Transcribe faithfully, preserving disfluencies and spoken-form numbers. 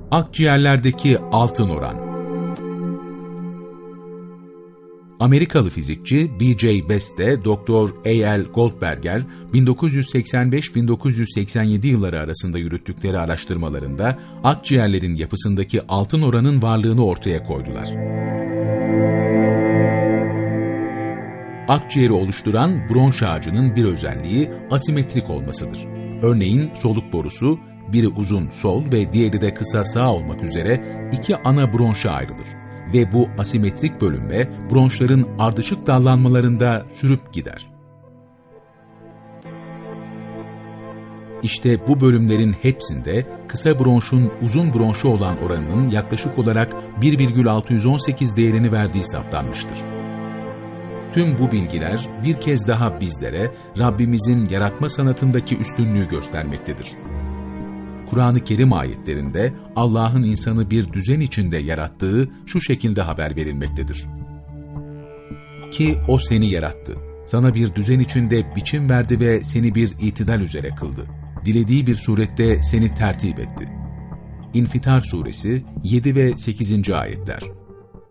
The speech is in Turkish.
Akciğerlerdeki altın oran. Amerikalı fizikçi B J Beste, Doktor A L Goldberger, bin dokuz yüz seksen beş - bin dokuz yüz seksen yedi yılları arasında yürüttükleri araştırmalarında akciğerlerin yapısındaki altın oranın varlığını ortaya koydular. Akciğeri oluşturan bronş ağacının bir özelliği asimetrik olmasıdır. Örneğin soluk borusu, biri uzun sol ve diğeri de kısa sağ olmak üzere iki ana bronşa ayrılır ve bu asimetrik bölünme bronşların ardışık dallanmalarında sürüp gider. İşte bu bölümlerin hepsinde kısa bronşun uzun bronşu olan oranının yaklaşık olarak bir virgül altı yüz on sekiz değerini verdiği saptanmıştır. Tüm bu bilgiler bir kez daha bizlere Rabbimizin yaratma sanatındaki üstünlüğü göstermektedir. Kur'an-ı Kerim ayetlerinde Allah'ın insanı bir düzen içinde yarattığı şu şekilde haber verilmektedir. Ki O seni yarattı, sana bir düzen içinde biçim verdi ve seni bir itidal üzere kıldı. Dilediği bir surette seni tertip etti. İnfitar Suresi yedi ve sekizinci ayetler.